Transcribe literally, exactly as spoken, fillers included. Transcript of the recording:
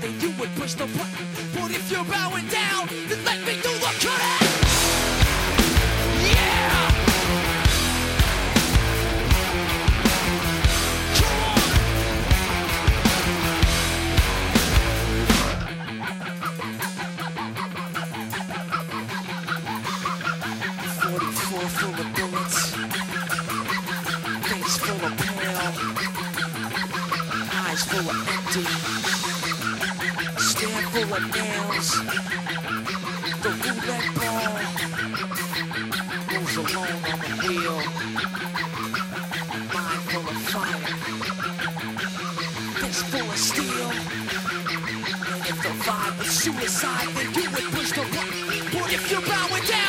then you would push the button. But if you're bowing down, then let me do the cutting. Yeah! forty-four full of bullets, face full of pale, eyes full of empty, stand full of nails. The roulette ball rolls alone on the wheel, mind full of fire, fist full of steel. And if the vibe was suicide, then you would push the button. But if you're bowing down,